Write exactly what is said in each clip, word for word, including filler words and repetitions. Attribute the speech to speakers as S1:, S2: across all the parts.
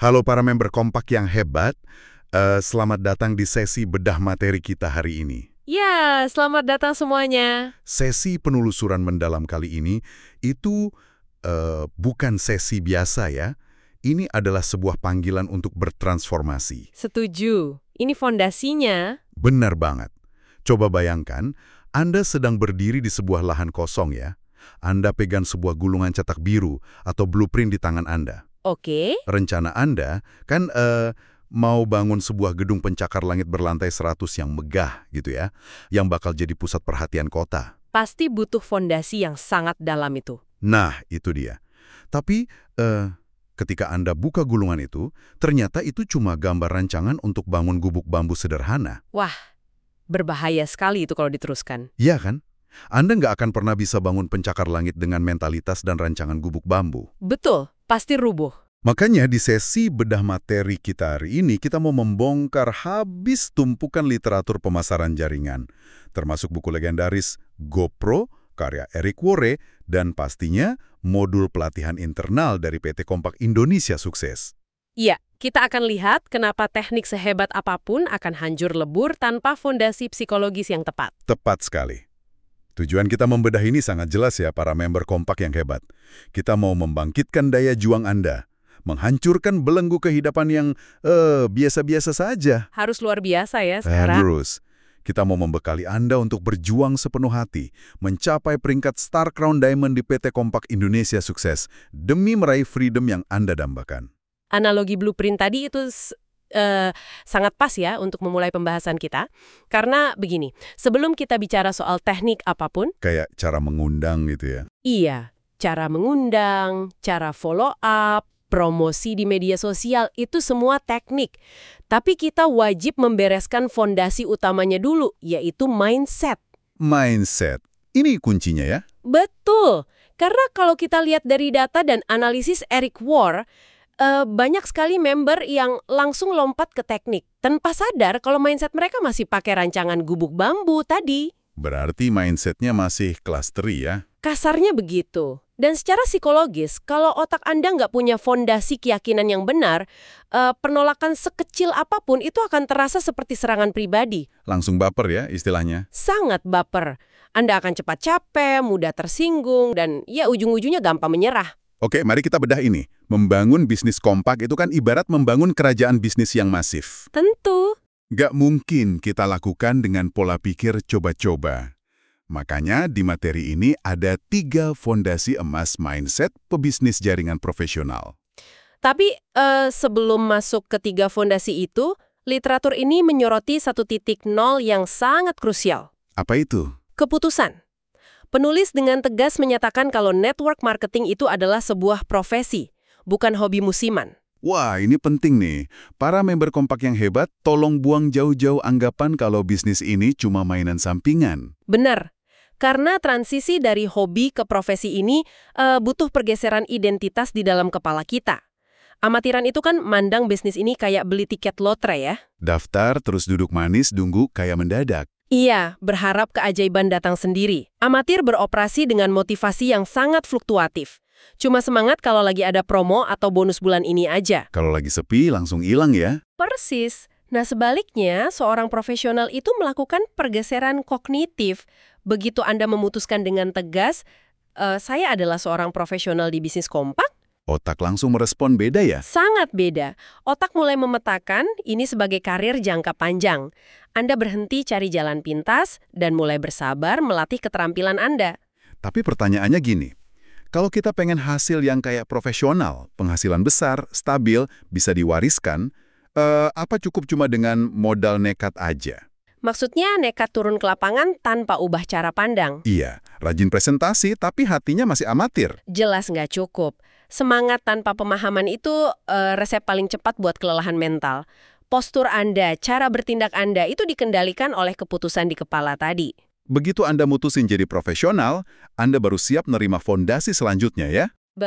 S1: Halo para member Kompak yang hebat, Eh, selamat datang di sesi bedah materi kita hari ini.
S2: Ya, selamat datang semuanya.
S1: Sesi penelusuran mendalam kali ini itu eh, bukan sesi biasa ya. Ini adalah sebuah panggilan untuk bertransformasi.
S2: Setuju. Ini fondasinya.
S1: Benar banget. Coba bayangkan, Anda sedang berdiri di sebuah lahan kosong ya. Anda pegang sebuah gulungan cetak biru atau blueprint di tangan Anda.
S2: Oke.
S1: Rencana Anda kan eh, mau bangun sebuah gedung pencakar langit berlantai seratus yang megah gitu ya, yang bakal jadi pusat perhatian kota.
S2: Pasti butuh fondasi yang sangat dalam itu.
S1: Nah, itu dia. Tapi eh, ketika Anda buka gulungan itu, ternyata itu cuma gambar rancangan untuk bangun gubuk bambu sederhana.
S2: Wah, berbahaya sekali itu kalau diteruskan.
S1: Iya kan? Anda nggak akan pernah bisa bangun pencakar langit dengan mentalitas dan rancangan gubuk bambu.
S2: Betul, pasti rubuh.
S1: Makanya di sesi bedah materi kita hari ini, kita mau membongkar habis tumpukan literatur pemasaran jaringan, termasuk buku legendaris GoPro, karya Eric Worre, dan pastinya modul pelatihan internal dari P T Kompak Indonesia Sukses.
S2: Iya, kita akan lihat kenapa teknik sehebat apapun akan hancur lebur tanpa fondasi psikologis yang tepat.
S1: Tepat sekali. Tujuan kita membedah ini sangat jelas ya para member Kompak yang hebat. Kita mau membangkitkan daya juang Anda, menghancurkan belenggu kehidupan yang eh, biasa-biasa saja.
S2: Harus luar biasa ya sekarang.
S1: Harus. Kita mau membekali Anda untuk berjuang sepenuh hati, mencapai peringkat Star Crown Diamond di P T Kompak Indonesia Sukses, demi meraih freedom yang Anda dambakan.
S2: Analogi blueprint tadi itu uh, sangat pas ya untuk memulai pembahasan kita. Karena begini, sebelum kita bicara soal teknik apapun,
S1: Kayak cara mengundang gitu ya.
S2: iya, cara mengundang, cara follow up, promosi di media sosial, itu semua teknik. Tapi kita wajib membereskan fondasi utamanya dulu, yaitu mindset.
S1: Mindset. Ini kuncinya ya.
S2: Betul, karena kalau kita lihat dari data dan analisis Eric Worre, eh, banyak sekali member yang langsung lompat ke teknik, tanpa sadar kalau mindset mereka masih pakai rancangan gubuk bambu tadi.
S1: Berarti mindsetnya masih kelas teri ya.
S2: Kasarnya begitu. Dan secara psikologis, kalau otak Anda nggak punya fondasi keyakinan yang benar, eh, penolakan sekecil apapun itu akan terasa seperti serangan pribadi.
S1: Langsung baper ya istilahnya.
S2: Sangat baper. Anda akan cepat capek, mudah tersinggung, dan ya ujung-ujungnya gampang menyerah.
S1: Oke, mari kita bedah ini. Membangun bisnis kompak itu kan ibarat membangun kerajaan bisnis yang masif.
S2: Tentu.
S1: Nggak mungkin kita lakukan dengan pola pikir coba-coba. Makanya di materi ini ada tiga fondasi emas mindset pebisnis jaringan profesional.
S2: Tapi eh, sebelum masuk ke tiga fondasi itu, literatur ini menyoroti satu titik nol yang sangat krusial.
S1: Apa itu?
S2: Keputusan. Penulis dengan tegas menyatakan kalau network marketing itu adalah sebuah profesi, bukan hobi musiman.
S1: Wah, ini penting nih. Para member kompak yang hebat, tolong buang jauh-jauh anggapan kalau bisnis ini cuma mainan sampingan.
S2: Benar. Karena transisi dari hobi ke profesi ini uh, butuh pergeseran identitas di dalam kepala kita. Amatiran itu kan mandang bisnis ini kayak beli tiket lotre ya.
S1: Daftar, terus duduk manis, tunggu kayak mendadak.
S2: Iya, berharap keajaiban datang sendiri. Amatir beroperasi dengan motivasi yang sangat fluktuatif. Cuma semangat kalau lagi ada promo atau bonus bulan ini aja.
S1: Kalau lagi sepi, langsung hilang ya.
S2: Persis. Nah sebaliknya, seorang profesional itu melakukan pergeseran kognitif. Begitu Anda memutuskan dengan tegas, e, saya adalah seorang profesional di bisnis kompak,
S1: Otak langsung merespon beda ya?
S2: sangat beda. Otak mulai memetakan ini sebagai karir jangka panjang. Anda berhenti cari jalan pintas dan mulai bersabar melatih keterampilan Anda.
S1: Tapi pertanyaannya gini, kalau kita pengen hasil yang kayak profesional, penghasilan besar, stabil, bisa diwariskan, eh, apa cukup cuma dengan modal nekat aja?
S2: Maksudnya nekat turun ke lapangan tanpa ubah cara pandang.
S1: Iya, rajin presentasi tapi hatinya masih amatir.
S2: Jelas nggak cukup. Semangat tanpa pemahaman itu eh, resep paling cepat buat kelelahan mental. Postur Anda, cara bertindak Anda itu dikendalikan oleh keputusan di kepala tadi.
S1: Begitu Anda mutusin jadi profesional, Anda baru siap nerima fondasi selanjutnya ya?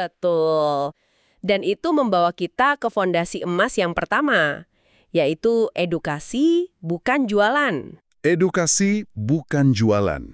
S2: Betul. Dan itu membawa kita ke fondasi emas yang pertama, yaitu edukasi bukan jualan.
S1: Edukasi bukan jualan.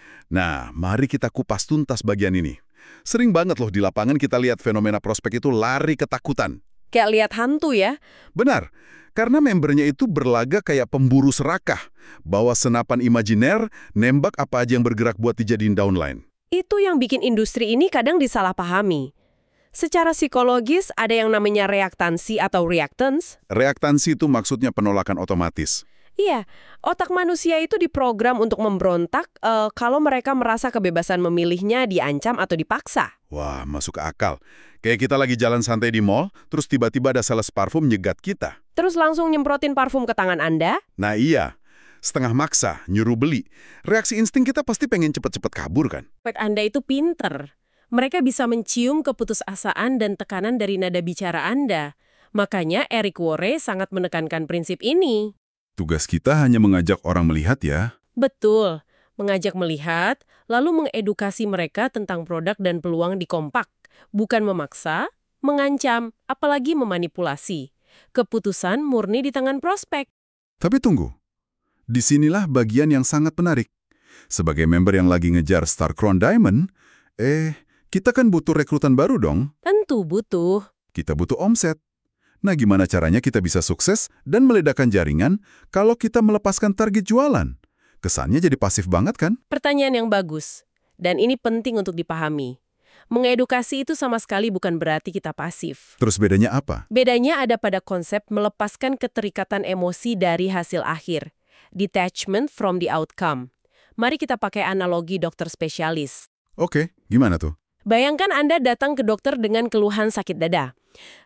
S1: Nah, mari kita kupas tuntas bagian ini. Sering banget loh di lapangan kita lihat fenomena prospek itu lari ketakutan.
S2: Kayak lihat hantu ya.
S1: Benar, karena membernya itu berlaga kayak pemburu serakah, bawa senapan imajiner, nembak apa aja yang bergerak buat dijadiin downline.
S2: Itu yang bikin industri ini kadang disalahpahami. Secara psikologis ada yang namanya reaktansi atau reactance.
S1: Reaktansi itu maksudnya penolakan otomatis.
S2: Iya, otak manusia itu diprogram untuk memberontak eh, kalau mereka merasa kebebasan memilihnya diancam atau dipaksa.
S1: Wah, masuk akal. Kayak kita lagi jalan santai di mall, terus tiba-tiba ada sales parfum nyegat kita.
S2: Terus langsung nyemprotin parfum ke tangan Anda?
S1: Nah iya, setengah maksa, nyuruh beli. Reaksi insting kita pasti pengen cepet-cepet kabur kan?
S2: Pet Anda itu pinter. Mereka bisa mencium keputusasaan dan tekanan dari nada bicara Anda. Makanya Eric Worre sangat menekankan prinsip ini.
S1: Tugas kita hanya mengajak orang melihat ya.
S2: Betul, mengajak melihat, lalu mengedukasi mereka tentang produk dan peluang di Kompak. Bukan memaksa, mengancam, apalagi memanipulasi. Keputusan murni di tangan prospek.
S1: Tapi tunggu, disinilah bagian yang sangat menarik. Sebagai member yang lagi ngejar Star Crown Diamond, eh, kita kan butuh rekrutan baru dong.
S2: Tentu butuh.
S1: Kita butuh omset. Nah, gimana caranya kita bisa sukses dan meledakkan jaringan kalau kita melepaskan target jualan? Kesannya jadi pasif banget kan?
S2: Pertanyaan yang bagus. Dan ini penting untuk dipahami. Mengedukasi itu sama sekali bukan berarti kita pasif.
S1: Terus bedanya apa?
S2: Bedanya ada pada konsep melepaskan keterikatan emosi dari hasil akhir. Detachment from the outcome. Mari kita pakai analogi dokter spesialis.
S1: Oke, gimana tuh?
S2: Bayangkan Anda datang ke dokter dengan keluhan sakit dada.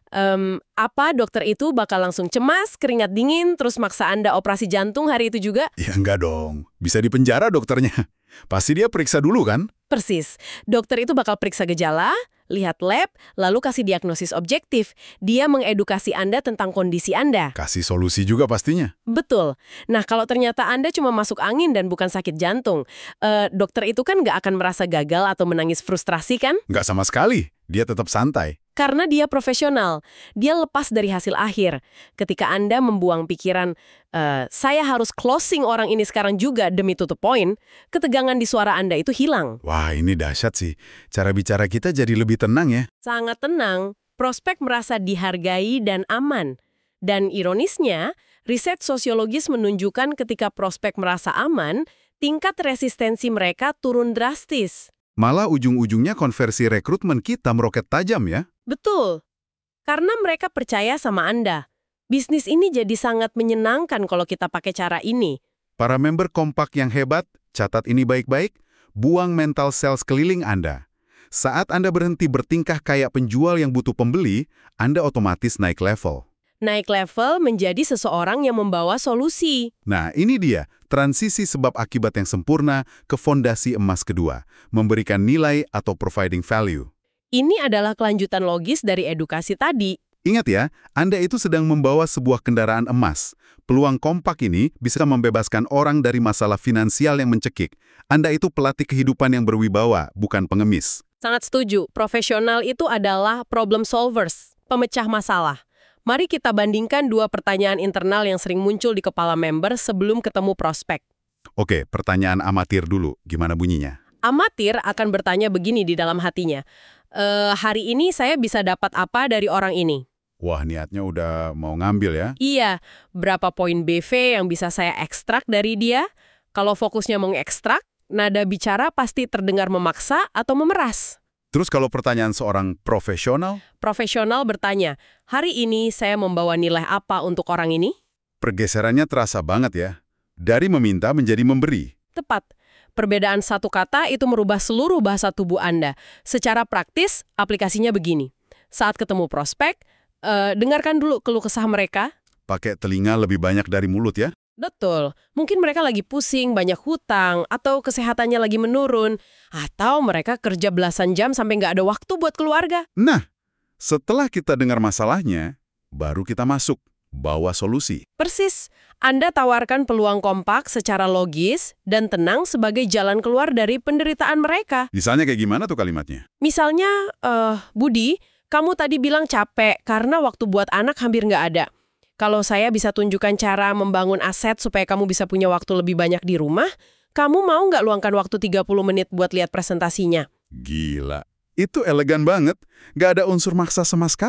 S2: Um, apa dokter itu bakal langsung cemas, keringat dingin, terus maksa Anda operasi jantung hari itu juga?
S1: Ya enggak dong, bisa dipenjara dokternya. Pasti dia periksa dulu kan?
S2: Persis, dokter itu bakal periksa gejala, lihat lab, lalu kasih diagnosis objektif. Dia mengedukasi Anda tentang kondisi Anda.
S1: Kasih solusi juga pastinya.
S2: Betul. Nah, kalau ternyata Anda cuma masuk angin dan bukan sakit jantung, eh, dokter itu kan nggak akan merasa gagal atau menangis frustrasi kan?
S1: Nggak sama sekali, dia tetap santai.
S2: Karena dia profesional, dia lepas dari hasil akhir. Ketika Anda membuang pikiran, e, saya harus closing orang ini sekarang juga demi tutup poin, ketegangan di suara Anda itu hilang.
S1: Wah, ini dahsyat sih. Cara bicara kita jadi lebih tenang ya.
S2: Sangat tenang, prospek merasa dihargai dan aman. Dan ironisnya, riset sosiologis menunjukkan ketika prospek merasa aman, tingkat resistensi mereka turun drastis.
S1: Malah ujung-ujungnya konversi rekrutmen kita meroket tajam ya.
S2: Betul. Karena mereka percaya sama Anda. Bisnis ini jadi sangat menyenangkan kalau kita pakai cara ini.
S1: Para member Kompak yang hebat, catat ini baik-baik, buang mental sales keliling Anda. Saat Anda berhenti bertingkah kayak penjual yang butuh pembeli, Anda otomatis naik level.
S2: Naik level menjadi seseorang yang membawa solusi.
S1: Nah, ini dia, transisi sebab akibat yang sempurna ke fondasi emas kedua, memberikan nilai atau providing value.
S2: Ini adalah kelanjutan logis dari edukasi tadi.
S1: Ingat ya, Anda itu sedang membawa sebuah kendaraan emas. Peluang Kompak ini bisa membebaskan orang dari masalah finansial yang mencekik. Anda itu pelatih kehidupan yang berwibawa, bukan pengemis.
S2: Sangat setuju, profesional itu adalah problem solvers, pemecah masalah. Mari kita bandingkan dua pertanyaan internal yang sering muncul di kepala member sebelum ketemu prospek.
S1: Oke, pertanyaan amatir dulu. Gimana bunyinya?
S2: Amatir akan bertanya begini di dalam hatinya. E, hari ini saya bisa dapat apa dari orang ini?
S1: Wah, niatnya udah mau ngambil ya?
S2: Iya, berapa poin B V yang bisa saya ekstrak dari dia? Kalau fokusnya mengekstrak, nada bicara pasti terdengar memaksa atau memeras.
S1: Terus kalau pertanyaan seorang profesional?
S2: Profesional bertanya, hari ini saya membawa nilai apa untuk orang ini?
S1: Pergeserannya terasa banget ya. Dari meminta menjadi memberi.
S2: Tepat. Perbedaan satu kata itu merubah seluruh bahasa tubuh Anda. Secara praktis, aplikasinya begini. Saat ketemu prospek, eh, dengarkan dulu keluh kesah mereka.
S1: Pakai telinga lebih banyak dari mulut ya?
S2: Betul. Mungkin mereka lagi pusing, banyak hutang, atau kesehatannya lagi menurun. Atau mereka kerja belasan jam sampai nggak ada waktu buat keluarga.
S1: Nah, setelah kita dengar masalahnya, baru kita masuk, bawa solusi.
S2: Persis. Anda tawarkan peluang Kompak secara logis dan tenang sebagai jalan keluar dari penderitaan mereka.
S1: Misalnya kayak gimana tuh kalimatnya?
S2: Misalnya, eh, Budi, kamu tadi bilang capek karena waktu buat anak hampir nggak ada. Kalau saya bisa tunjukkan cara membangun aset supaya kamu bisa punya waktu lebih banyak di rumah, kamu mau nggak luangkan waktu tiga puluh menit buat lihat presentasinya?
S1: Gila. Itu elegan banget. Nggak ada unsur maksa sama sekali.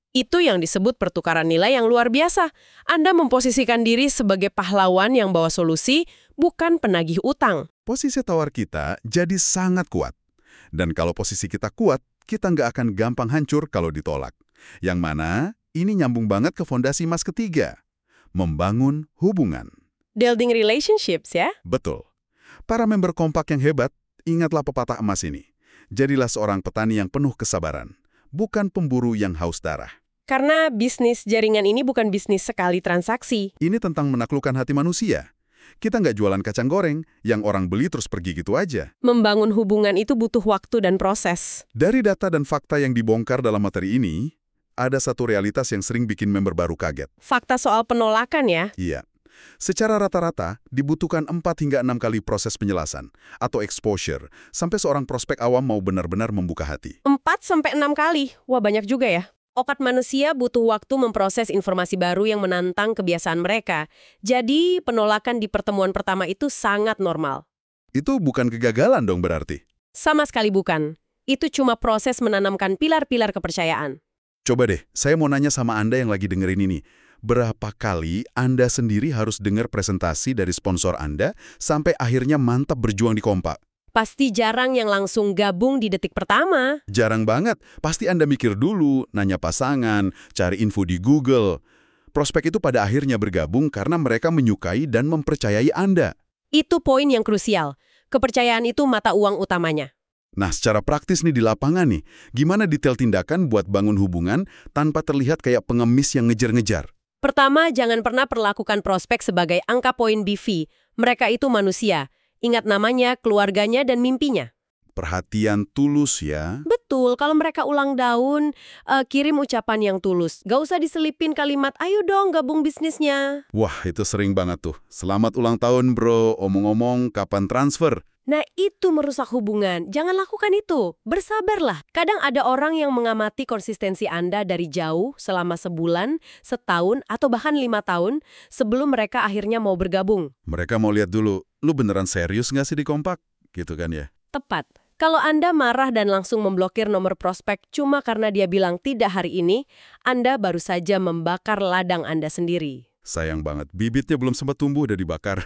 S2: Itu yang disebut pertukaran nilai yang luar biasa. Anda memposisikan diri sebagai pahlawan yang bawa solusi, bukan penagih utang.
S1: Posisi tawar kita jadi sangat kuat. Dan kalau posisi kita kuat, kita nggak akan gampang hancur kalau ditolak. Yang mana ini nyambung banget ke fondasi emas ketiga. Membangun hubungan.
S2: Building relationships ya?
S1: Betul. Para member kompak yang hebat, ingatlah pepatah emas ini. Jadilah seorang petani yang penuh kesabaran, bukan pemburu yang haus darah.
S2: Karena bisnis jaringan ini bukan bisnis sekali transaksi.
S1: Ini tentang menaklukkan hati manusia. Kita nggak jualan kacang goreng yang orang beli terus pergi gitu aja.
S2: Membangun hubungan itu butuh waktu dan proses.
S1: Dari data dan fakta yang dibongkar dalam materi ini, ada satu realitas yang sering bikin member baru kaget.
S2: Fakta soal penolakan ya?
S1: Iya. Secara rata-rata, dibutuhkan empat hingga enam kali proses penjelasan atau exposure sampai seorang prospek awam mau benar-benar membuka hati.
S2: empat sampai enam kali. Wah, banyak juga ya. Otak manusia butuh waktu memproses informasi baru yang menantang kebiasaan mereka. Jadi, penolakan di pertemuan pertama itu sangat normal.
S1: Itu bukan kegagalan dong berarti?
S2: Sama sekali bukan. Itu cuma proses menanamkan pilar-pilar kepercayaan.
S1: Coba deh, saya mau nanya sama Anda yang lagi dengerin ini. Berapa kali Anda sendiri harus dengar presentasi dari sponsor Anda sampai akhirnya mantap berjuang di Kompak?
S2: Pasti jarang yang langsung gabung di detik pertama.
S1: Jarang banget. Pasti Anda mikir dulu, nanya pasangan, cari info di Google. Prospek itu pada akhirnya bergabung karena mereka menyukai dan mempercayai Anda.
S2: Itu poin yang krusial. Kepercayaan itu mata uang utamanya.
S1: Nah, secara praktis nih di lapangan nih, gimana detail tindakan buat bangun hubungan tanpa terlihat kayak pengemis yang ngejar-ngejar?
S2: Pertama, jangan pernah perlakukan prospek sebagai angka poin B V. Mereka itu manusia. Ingat namanya, keluarganya, dan mimpinya.
S1: Perhatian tulus ya.
S2: Betul, kalau mereka ulang tahun, uh, kirim ucapan yang tulus. Gak usah diselipin kalimat, ayo dong gabung bisnisnya.
S1: Wah, itu sering banget tuh. Selamat ulang tahun bro, omong-omong kapan transfer?
S2: Nah, itu merusak hubungan. Jangan lakukan itu. Bersabarlah. Kadang ada orang yang mengamati konsistensi Anda dari jauh selama sebulan, setahun, atau bahkan lima tahun sebelum mereka akhirnya mau bergabung.
S1: Mereka mau lihat dulu, lu beneran serius nggak sih di Kompak? Gitu kan ya?
S2: Tepat. Kalau Anda marah dan langsung memblokir nomor prospek cuma karena dia bilang tidak hari ini, Anda baru saja membakar ladang Anda sendiri.
S1: Sayang banget, bibitnya belum sempat tumbuh udah dibakar.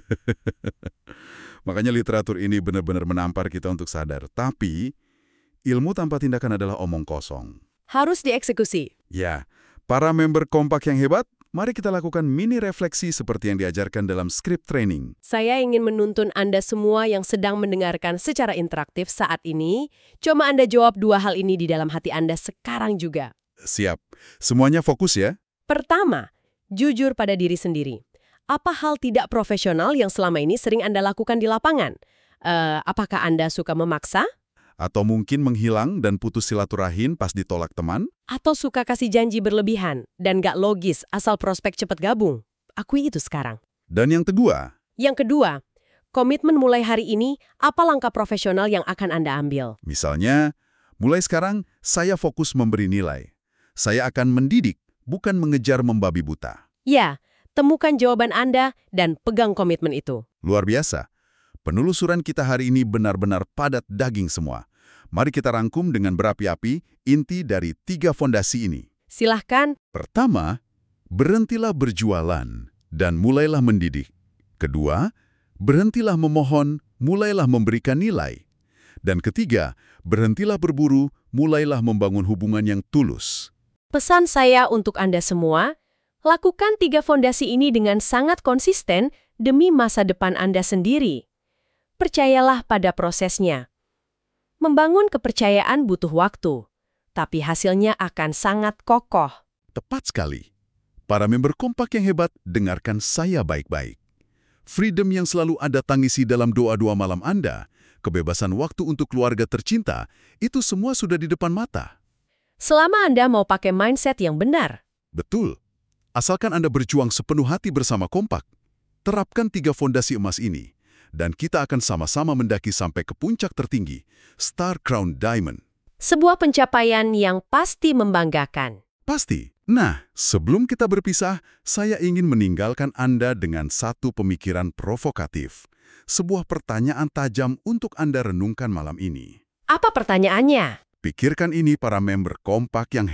S1: Makanya literatur ini benar-benar menampar kita untuk sadar. Tapi, ilmu tanpa tindakan adalah omong kosong.
S2: Harus dieksekusi.
S1: Ya, para member Kompak yang hebat, mari kita lakukan mini refleksi seperti yang diajarkan dalam script training.
S2: Saya ingin menuntun Anda semua yang sedang mendengarkan secara interaktif saat ini. Coba Anda jawab dua hal ini di dalam hati Anda sekarang juga.
S1: Siap. Semuanya fokus ya.
S2: Pertama, jujur pada diri sendiri. Apa hal tidak profesional yang selama ini sering Anda lakukan di lapangan? Uh, apakah Anda suka memaksa?
S1: Atau mungkin menghilang dan putus silaturahim pas ditolak teman?
S2: Atau suka kasih janji berlebihan dan gak logis asal prospek cepat gabung? Akui itu sekarang.
S1: Dan yang kedua?
S2: Yang kedua, komitmen mulai hari ini, apa langkah profesional yang akan Anda ambil?
S1: Misalnya, mulai sekarang saya fokus memberi nilai. Saya akan mendidik, bukan mengejar membabi buta.
S2: Ya, temukan jawaban Anda dan pegang komitmen itu.
S1: Luar biasa. Penelusuran kita hari ini benar-benar padat daging semua. Mari kita rangkum dengan berapi-api inti dari tiga fondasi ini.
S2: Silahkan.
S1: Pertama, berhentilah berjualan dan mulailah mendidik. Kedua, berhentilah memohon, mulailah memberikan nilai. Dan ketiga, berhentilah berburu, mulailah membangun hubungan yang tulus.
S2: Pesan saya untuk Anda semua, lakukan tiga fondasi ini dengan sangat konsisten demi masa depan Anda sendiri. Percayalah pada prosesnya. Membangun kepercayaan butuh waktu, tapi hasilnya akan sangat kokoh.
S1: Tepat sekali. Para member Kompak yang hebat, dengarkan saya baik-baik. Freedom yang selalu Anda tangisi dalam doa-doa malam Anda, kebebasan waktu untuk keluarga tercinta, itu semua sudah di depan mata.
S2: Selama Anda mau pakai mindset yang benar.
S1: Betul. Asalkan Anda berjuang sepenuh hati bersama Kompak, terapkan tiga fondasi emas ini, dan kita akan sama-sama mendaki sampai ke puncak tertinggi, Star Crown Diamond.
S2: Sebuah pencapaian yang pasti membanggakan.
S1: Pasti. Nah, sebelum kita berpisah, saya ingin meninggalkan Anda dengan satu pemikiran provokatif. Sebuah pertanyaan tajam untuk Anda renungkan malam ini.
S2: Apa pertanyaannya?
S1: Pikirkan ini para member Kompak yang hebat.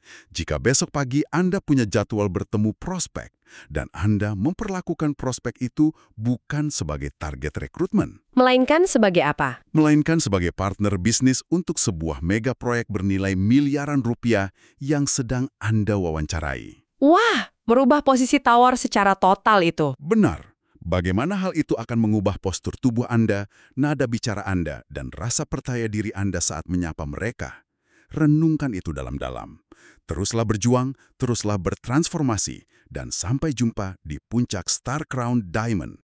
S1: Jika besok pagi Anda punya jadwal bertemu prospek, dan Anda memperlakukan prospek itu bukan sebagai target rekrutmen,
S2: Melainkan sebagai apa?
S1: melainkan sebagai partner bisnis untuk sebuah mega proyek bernilai miliaran rupiah yang sedang Anda wawancarai.
S2: Wah, merubah posisi tawar secara total itu.
S1: Benar. Bagaimana hal itu akan mengubah postur tubuh Anda, nada bicara Anda, dan rasa percaya diri Anda saat menyapa mereka? Renungkan itu dalam-dalam. Teruslah berjuang, teruslah bertransformasi, dan sampai jumpa di puncak Star Crown Diamond.